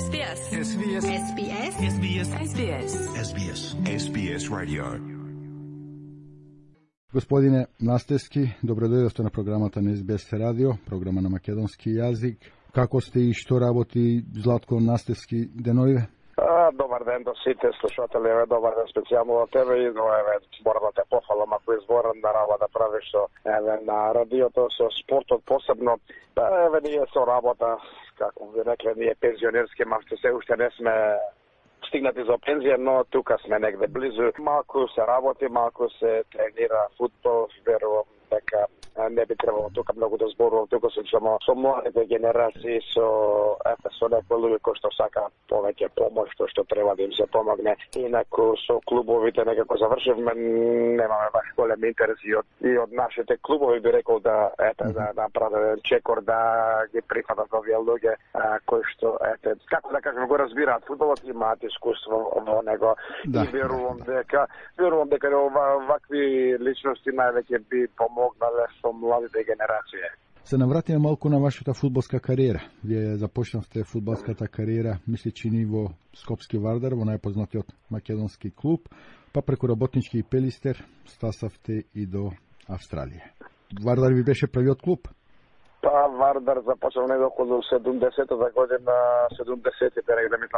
SBS. SBS. SBS. SBS. SBS. SBS. SBS Radio. Gospodine Nastevski, dobrodošli na programata na SBS Radio, programa na makedonski jazik. Kako ste i što raboti Zlatko Nastevski denojve? Dobar den do sите slušatelji, dobar den specijalno od tebe i moram da te pohvalam ako je izboran da raba da praviš to na radio, to su sportot posebno, nije to rabota, kako bi rekli, nije penzionerski, što se ušte ne sme stignati za penzije, no tuka sme negde blizu, malko se raboti, malko se trenira futbol, verujem дека не би требало тука многу да зборувам, тука со младите генерации, со некои луѓе кои што сака повеќе помош, што треба да им се помогне. Инаку со клубовите некако завршивме, немаме баш голем интерес и од нашите клубови би рекол да да направи чекор да ги прифатат овие луѓе кои што како да кажем го разбираат фудбалот, имаат искуство во него и верувам дека вакви личности највеќе би помогнале со младите генерации. Се навратиме малку на вашата фудбалска кариера. Вие започнавте фудбалската кариера, мисличи во Скопски Вардар, во најпознатиот македонски клуб, па преку Работнички и Пелистер стасавте и до Австралија. Вардар ви беше првиот клуб? Па Вардар започнав негде околу 70-та година, 70-те, негде мислам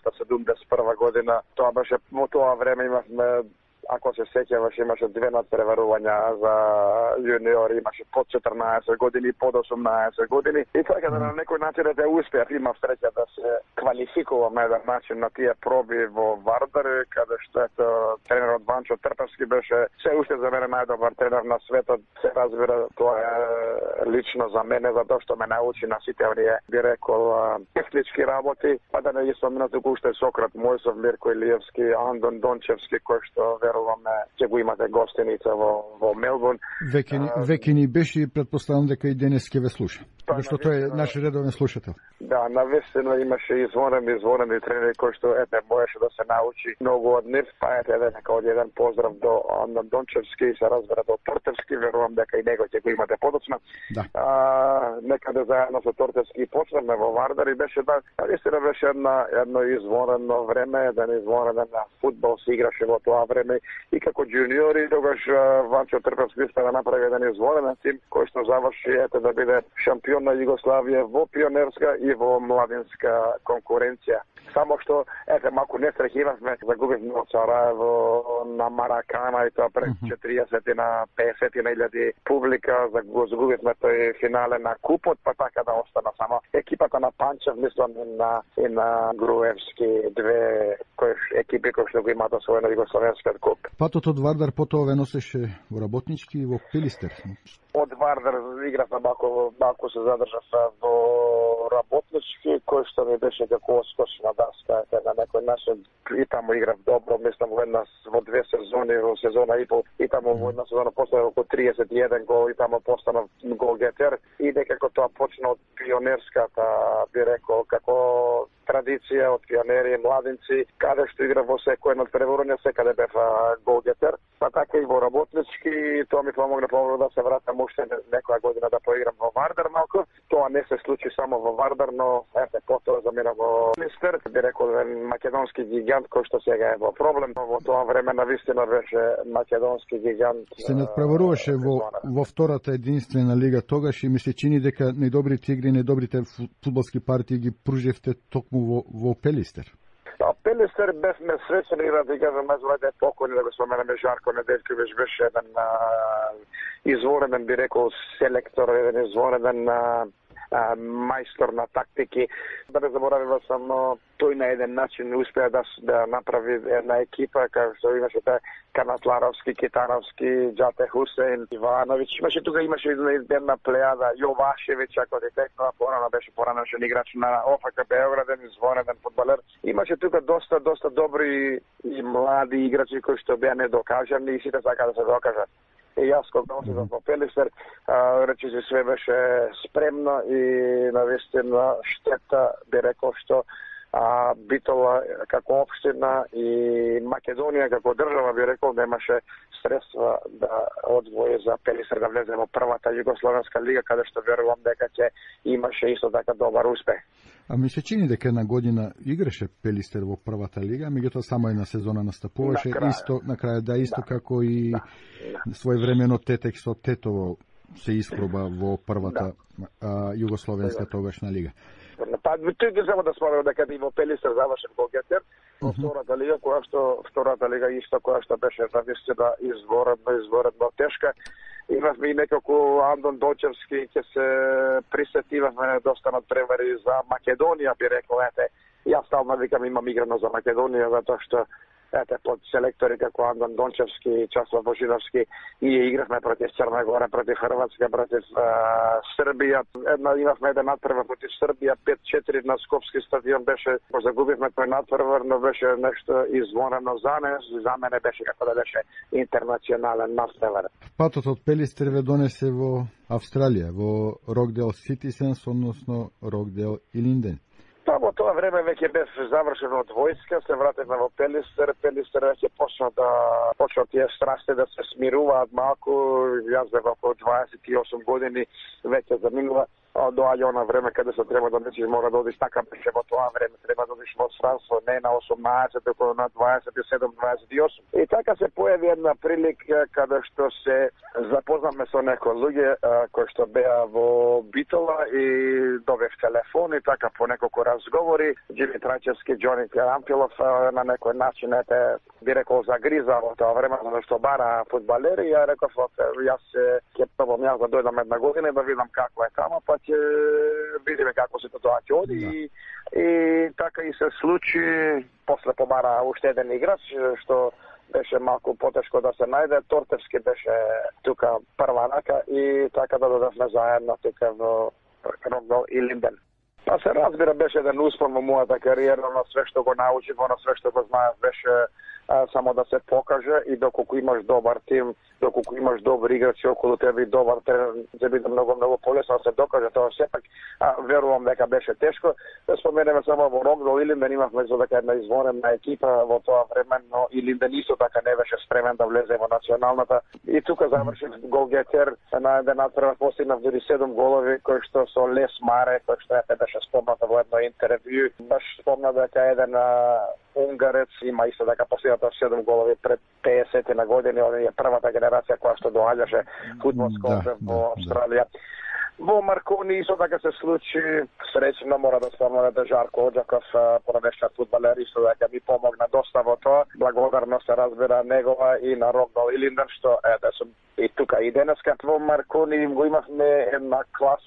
70-71 година. Тоа беше во тоа време имавме, ако се сеќаваш, имаше две надпреварувања за јуниори, имаше под 14 години, под 18 години. И така да на некој начин да успеав, имав среќа да се квалификувам на еден начин на тие проби во Вардар, каде што тренерот Ванчо Трпевски беше се уште за мене најдобар тренер на светот. Се разбира, тоа е лично за мене, затоа што ме научи на сите оние, би рекол, технички работи, па да не ги спомнам туку уште Сократ Мојсов, Мирко Илиевски, Андон Дончевски, кој што ќе го имате гостиница во Мелбурн. Веќе ни беше, предпоставам дека и денес ќе ве слуша. Зашто тој е наш редовен слушател. Да, навистина имаше извонени тренери кои што можеше да се научи многу од нив. Па нека од еден поздрав до Андон Дончевски и се разбира до Тортевски, верувам дека и него ќе го имате подоцна. Да. Некаде заедно со Тортевски почнавме во Вардар и беше наистина беше едно извонено време, еден извонен фудбал се играше во тоа време и како джуниори, тогаш Ванчо Трпевски успеа да направи еден извонен тим кој што заврши да биде шампион на Југославија во пионерска и во младинска конкуренција. Само што, малку несреќа имавме, загубивме од Сараево на Маракана и тоа пред 40 на 50 на илјади публика, загубивме тој финале на купот, па така да остана само екипата на Панчев, мислам и на Груевски, две екипи кои што го имаат освоено Југославенскиот куп. Патот од Вардар потоа ве носеше во Работнички и во Пелистер. Од Вардар играв на малку се задржав во Работнички, кој што ми беше како оскочна даска, на некој начин и таму играв добро, мислам во две сезони, во сезона и пол, и таму во една сезона поставив околу 31 гол и таму постанав голгетер и некако тоа почна од пионерската, би рекол, како традиција од пионери и младинци, каде што игра во секој едно превороње, секаде бев голгетер. Па така и во Работнички, тоа ми помогна да се вратам уште некоја година да поиграм во Вардар малку. Тоа не се случи само во Вардар, но потоа заминав во Пелистер, би рекол македонски гигант кој што сега е во проблем. Во тоа време навистина беше македонски гигант. Се надпреваруваше во втората единствена лига тогаш и ми се чини дека најдобрите игри, најдобрите фудбалски партии ги пружевте токму во Пелистер. Пелистер бевме среќни и да кажам, меѓу покојни да го споменеме Жарко Неделјковиќ, беше еден извореден, би рекол, селектор, еден извореден мајстор на тактики. Да не заборавива само тој на еден начин успеа да направи една екипа, како што имаше Канатларовски, Китановски, Джате Хусейн, Ивановиќ. Имаше една плејада, Јовашевиќ, ако ти текнува, порано беше поранешен играч на ОФК Београд, извонеден фудбалер. Имаше тука доста добри и млади играчи кои што беа недокажани и сите сака да се докажат. И јас кога отидов во Пелистер, речиси све беше спремно и навистина штета, би рекол, што а Битола како општина и Македонија како држава би рекол немаше средства да одвои за Пелистер да влезе во првата југословенска лига, каде што верувам дека ќе имаше исто така добар успех. А ми се чини дека една година играше Пелистер во првата лига, меѓутоа само една сезона настапуваше, на крај исто како и своевремено Тетек со Тетово се испроба во првата југословенска тогашна лига. Па тој ги само да спомнам дека и во Пелистер завршен голгетер во втората лига, втората лига исто која што беше навистина изворедно тешка. Имавме и некако Андон Дочевски ќе се присетивавме доста надпревари за Македонија, би рекол, јас стално викам имам играно за Македонија, затоа што под селектори како Андон Дончевски и Часлав Божиновски и игравме против Црна Гора, против Хрватска, против Србија. Имавме еден надпревар против Србија, 5-4 на Скопски стадион беше, загубивме тој надпревар, но беше нешто извонено за мене беше како да беше интернационален надпревар. Патот од Пелистер ве донесе во Австралија, во Рокдейл Ситисенс, односно Рокдейл Илинден. Во тоа време веќе бев завршен од војска, се вративме во Пелистер веќе почна тие страсти да се смируваат малку, јас бев околу 28 години, веќе заминува, доаѓа она време каде се треба да мислиш, мора да одиш, така беше во тоа време, треба да одиш во странство, не на 18, току на 27-28. И така се појави една прилика каде што се запознаме со некои луѓе кои што беа во Битола и добив телефон и така по неколку разговори. Джими Трачевски, Џони Ампилов на некој начин би рекол загриза во тоа време, зашто бара фудбалери и ја реков, јас ќе пробам јас да дојдам една година и да видам како е тамо, па ќе видиме како се тоа ќе оди и така и се случи. После побара уште еден играч што беше малку потешко да се најде. Тортевски беше тука прва рака и така да додавме заедно тука во Рокдейл Илинден. Па се разбира, беше еден успон во мојата кариера, на све што го научив, на све што го знаев, беше само да се покаже и доколку имаш добар тим, доколку имаш добри играчи околу тебе и добар тренер, ќе биде многу полесно да се докаже тоа сепак. Верувам дека беше тешко. Да споменеме само во Рокдейл Илинден имавме за дека една извонена екипа во тоа време, но Илинден исто така не беше спремен да влезе во националната. И тука завршив голгетер на еден надпревар, постигнав дури 7 голови кои што со Лес Маре, кој што беше спомната во едно интервју, баш спомна дека еден унгарец има исто така постигнато 7 голови пред 50 на години, он е првата генерација која што доаѓаше фудбалско во Австралија. Во Маркони исто така се случи, среќно мора да спомнам да Жарко Оџаков, поранешниот фудбалер, исто така ми помогна доста во тоа. Благодарно се разбира негова и на Рокдейл Илинден, што сум и тука и денеска. Во Маркони го имавме една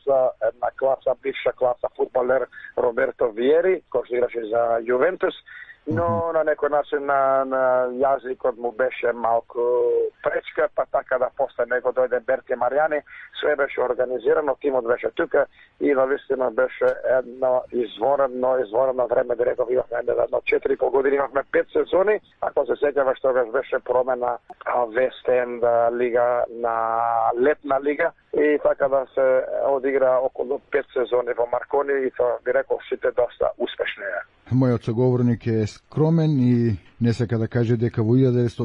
класа, бивша класа фудбалер Роберто Виери, кој што играше за Јувентус. Но на некој начин на јазикот му беше малку пречка, па така да после него дојде Берти Маријани, све беше организирано, тимот беше тука и навистина беше едно изворено време, да реков, имавме едно 4,5 години, имавме 5 сезони, ако се сеќаваш тогаш беше промена Вест Енд лига на летна лига и така да се одигра околу 5 сезони во Маркони и тоа би рекол сите доста успешни. Мојот соговорник е скромен и не сака да каже дека во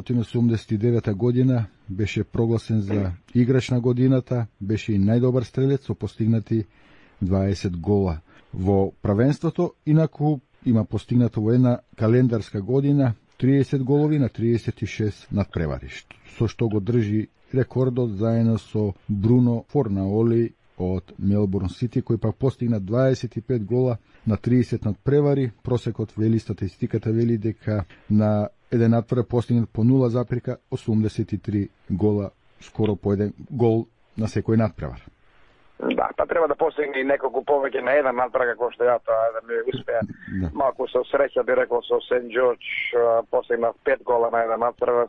1979 година беше прогласен за играч на годината, беше и најдобар стрелец со постигнати 20 гола во правенството, инаку има постигнато во една календарска година 30 голови на 36 надпревари, со што го држи рекордот заедно со Бруно Форнаоли од Мелбурн Сити, кој пак постигна 25 гола на 30 надпревари. Просекот вели, статистиката вели дека на еден надпревар постигнат по 0,83 гола, скоро по еден гол на секој надпревар. Да, па треба да постигне и неколку повеќе на еден надпревар како што ја тоа да ми успеа. Малку со среќа би рекол со Сент Џорџ постигна 5 гола на еден надпревар.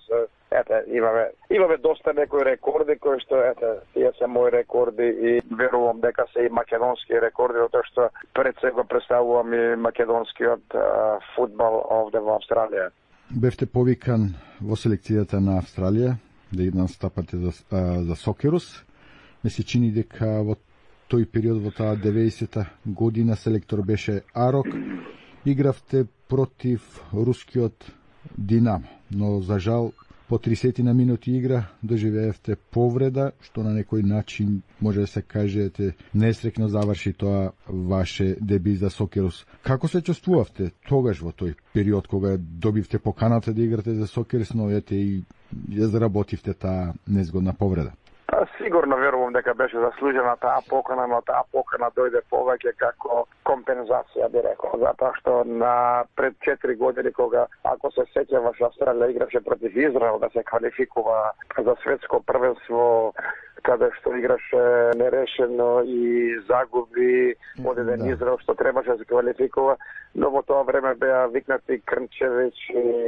Имаме доста некои рекорди кои што тие се мои рекорди и верувам дека се и македонски рекорди, затоа што пред се го представувам и македонскиот фудбал овде во Австралија. Бевте повикан во селекцијата на Австралија да настапате за Сокерус. Ме се чини дека во тој период, во таа 90-та година, селектор беше Арок игравте против рускиот Динамо, но за жал по 30 на минути игра доживеевте повреда, што на некој начин може да се кажете несрекно заврши тоа ваше дебют за Сокерус. Како се чувствувавте тогаш во тој период кога добивте поканата да играте за Сокерус, но ете и ја заработивте таа незгодна повреда? Сигурно верувам дека беше заслужена таа покана, но таа покана дојде повеќе како компензација, би рекол, затоа што на пред 4 години кога, ако се сеќаваш, Австралија играше против Израел да се квалификува за светско првенство, каде што играше нерешено и загуби од еден Израел што требаше да се квалификува, но во тоа време беа викнати Крнчевич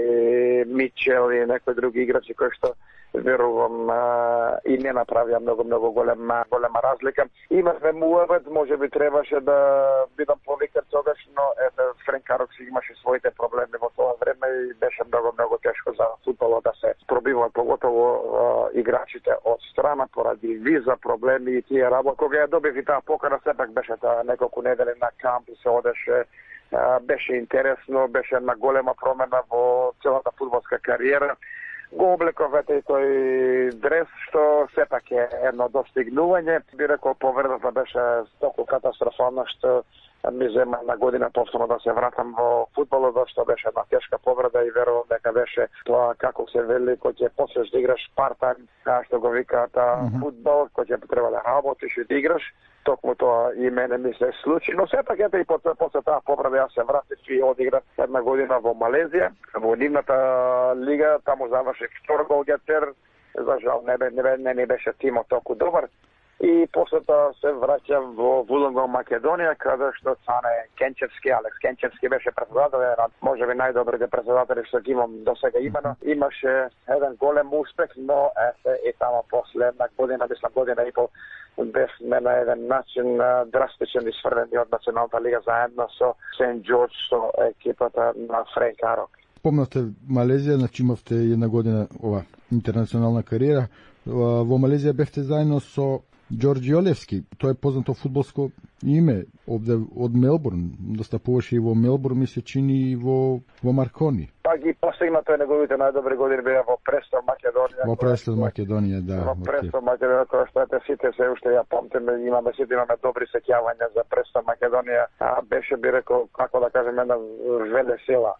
и Мичел и некои други играчи кои што верувам и не направија многу голема разлика. Имавме муавет, може би требаше да бидам повикан тогаш, но Френк Арок си имаше своите проблеми во тоа време и беше многу тешко за фудбалот да се пробиваат, поготово играчите од страна поради виза проблеми и тие работи. Кога ја добив и таа покана, сепак беше таа неколку недели на камп и се одеше. Беше интересно, беше една голема промена во целата фудбалска кариера. Го облековете и тој дрес, што сепак е едно достигнување. Би рекол, повредата беше толку катастрофална, што ми зема една година повторно да се вратам во фудбалот, што беше една тешка повреда и верувам дека беше тоа, како се вели, кој ќе почнеш да играш part-time, што го викаат фудбал, кој ќе треба да работиш и да играш. Токму тоа и мене ми се случи, но сепак ете и после таа повреда јас се вратив и одиграв една година во Малезија, во нивната лига, таму завршив втор голгетер, за жал не беше тимот толку добар. И после тоа се враќам во Вулонгон, Македонија, каде што Цане Кенчевски, Алекс Кенчевски беше председател, може би најдобрите председатели што ги имам до сега имено. Имаше еден голем успех, но и тамо после една година, мислам година и пол, бевме на еден начин драстичен исфрлени од Националната лига заедно со Сент Џорџ, со екипата на Френк Арок. Помнате Малезија, значи имавте една година ова интернационална кариера. Во Малезија бевте заедно со Ѓорѓи Олевски, тоа е познато фудбалско име овде од Мелбурн, достапуваше и во Мелбурн, ми се чини и во Маркони. Па ги постигна тој неговите најдобри години беа во Престон Македонија. Во Престон Македонија, да. Во Престон Македонија, тоа што сите се уште ја помтиме, имаме добри сеќавања за Престон Македонија. Беше, би рекол, како да кажем, една велесила.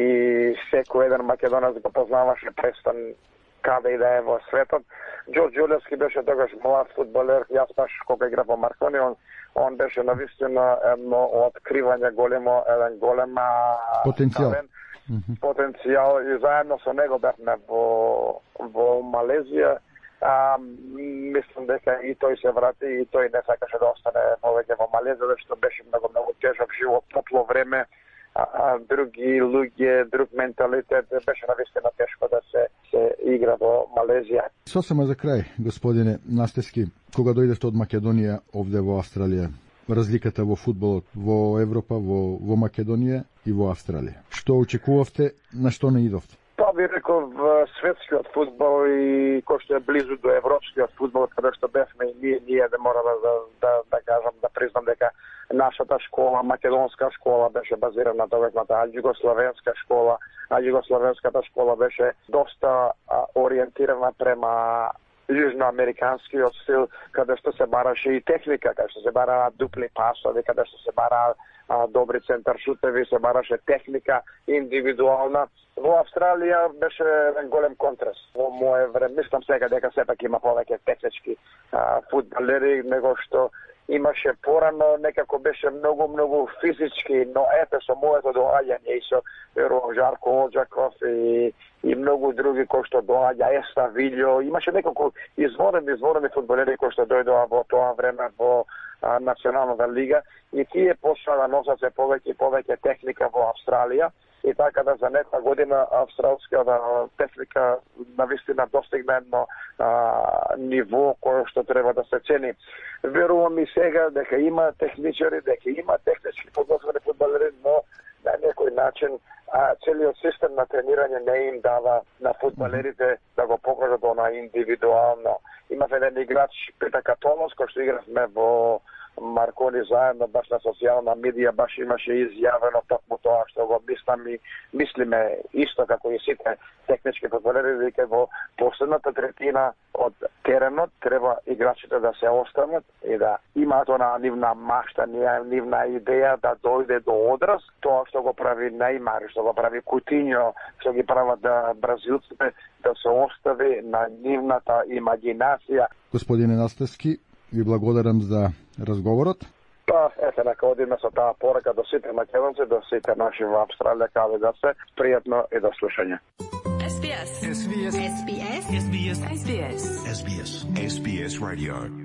И секој еден македонец го познаваше Престон каде и да е во светот. Ѓорѓи Олевски беше тогаш млад фудбалер, јас баш кога играв во Маркони, он беше навистина едно откривање големо, еден голема потенцијал. Потенцијал и заедно со него бевме во Малезија. Мислам дека и тој се врати и тој не сакаше да остане повеќе во Малезија, зашто беше многу тежок живот, топло време, други луѓе, друг менталитет, беше навистина тешко да се игра во Малезија. Сосема за крај, господине Настевски, кога дојдевте од Македонија овде во Австралија, разликата во фудбалот во Европа, во Македонија и во Австралија. Што очекувавте, на што не идовте? Тоа би рекол светскиот фудбал и кој што е близу до европскиот фудбал, каде што бевме и ние да мора да кажам, да признам дека нашата школа, македонска школа, беше базирана тогаш на таа југословенска школа, а југословенската школа беше доста ориентирана према јужноамериканскиот стил, каде што се бараше и техника, каде што се бараа дупли пасови, каде што се бараа добри центар шутеви, се бараше техника индивидуална. Во Австралија беше еден голем контраст. Во мое време, мислам сега дека сепак има повеќе технички фудбалери, него што имаше порано, некако беше многу физички, но ете со моето доаѓање и со Жарко Оджаков и многу други кои што доаѓа, Еста Вилјо, имаше некако изворени фудбалери кои што дојдоа во тоа време во Националната лига и тие почнаа да носат се повеќе техника во Австралија. И така да за нека година австралската техника навистина достигна едно ниво кое што треба да се цени. Верувам и сега дека има техничари, дека има технички подготвени фудбалери, но на некој начин целиот систем на тренирање не им дава на фудбалерите да го покажат она индивидуално. Имав еден играч Петар Катонос кој што игравме во Маркони заедно, баш на социјална медија, баш имаше изјавено токму тоа што го мислиме исто како и сите технички фудбалери, дека во последната третина од теренот треба играчите да се останат и да имаат она нивна машта, нивна идеја да дојде до одраз, тоа што го прави Нејмар, што го прави Кутиньо, што ги прават да бразилците, да се остави на нивната имагинација. Господине Настевски, ви благодарам за разговорот. Па, ете, нека одиме со таа порака до сите македонци, до сите наши во Австралија, каде да се, пријатно и до слушање. SBS. SBS. SBS. SBS. SBS. SBS Radio.